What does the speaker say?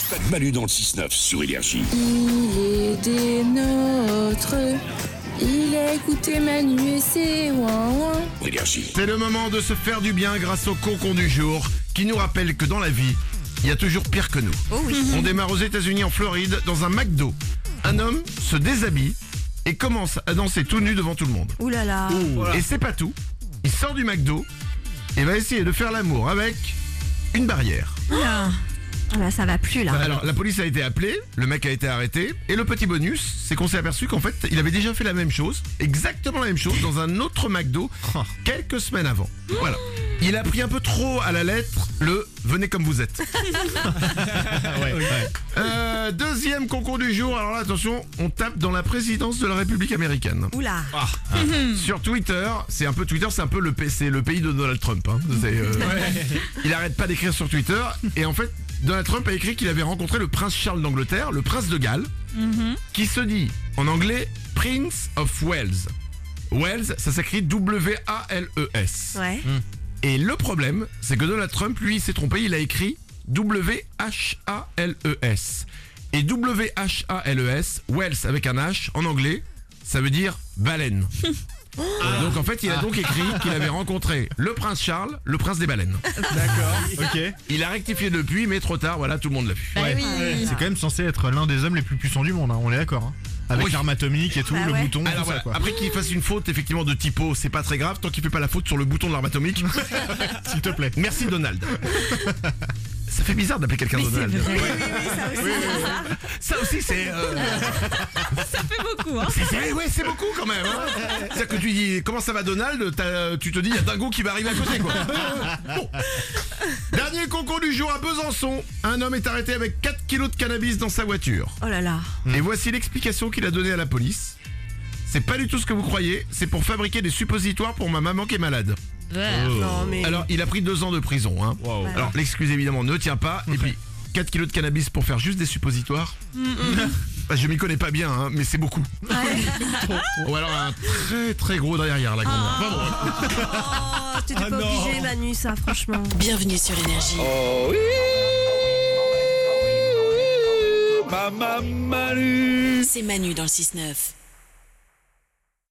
Manu dans le 6-9 sur Énergie. Il est des nôtres. Il a écouté Manu et c'est ouin. Énergie. C'est le moment de se faire du bien grâce au concon du jour qui nous rappelle que dans la vie, il y a toujours pire que nous. Oh oui. On démarre aux États-Unis en Floride dans un McDo. Un homme se déshabille et commence à danser tout nu devant tout le monde. Ouh là là. Et c'est pas tout. Il sort du McDo et va essayer de faire l'amour avec une barrière. Ah là, ça va plus là. Alors la police a été appelée, le mec a été arrêté et le petit bonus, c'est qu'on s'est aperçu qu'en fait il avait déjà fait la même chose, exactement la même chose dans un autre McDo quelques semaines avant. Voilà. Il a pris un peu trop à la lettre le « venez comme vous êtes ». Deuxième concours du jour, alors là attention, on tape dans la présidence de la République américaine. Ouh là. Sur Twitter, c'est un peu le pays de Donald Trump. Hein. Il arrête pas d'écrire sur Twitter et en fait Donald Trump a écrit qu'il avait rencontré le prince Charles d'Angleterre, le prince de Galles, qui se dit en anglais Prince of Wales. Wales, ça s'écrit W-A-L-E-S. Ouais. Et le problème, c'est que Donald Trump, lui, il s'est trompé, il a écrit W-H-A-L-E-S. Et W-H-A-L-E-S, Wales avec un H, en anglais, ça veut dire baleine. Donc en fait, il a donc écrit qu'il avait rencontré le prince Charles, le prince des baleines. D'accord, ok. Il a rectifié depuis, mais trop tard, voilà, tout le monde l'a vu. Bah oui. C'est quand même censé être l'un des hommes les plus puissants du monde, hein, on est d'accord. Hein. Avec Oui. l'arme atomique et tout, Bah le ouais. bouton, Alors tout voilà, ça, quoi. après qu'il fasse une faute effectivement de typo, c'est pas très grave, tant qu'il fait pas la faute sur le bouton de l'arme atomique. S'il te plaît. Merci Donald. Ça fait bizarre d'appeler quelqu'un Donald. Oui, ça aussi. Ça aussi c'est... Ça fait beaucoup, hein. c'est beaucoup quand même. Hein. C'est-à-dire que tu dis comment ça va Donald, tu te dis il y a Dingo qui va arriver à côté quoi. Bon. Dernier concours du jour à Besançon. Un homme est arrêté avec 4 kilos de cannabis dans sa voiture. Oh là là. Et voici l'explication qu'il a donnée à la police. C'est pas du tout ce que vous croyez, c'est pour fabriquer des suppositoires pour ma maman qui est malade. Non mais. Alors il a pris 2 ans de prison. Hein. Wow. Alors l'excuse évidemment ne tient pas. Et puis 4 kilos de cannabis pour faire juste des suppositoires. Bah, je m'y connais pas bien, hein, mais c'est beaucoup. Ou alors un très très gros derrière la grande. Enfin, bon. Oh, t'étais pas obligé, Manu, ça, franchement. Bienvenue sur Énergie. Oh oui, Maman Manu. C'est Manu dans le 6-9.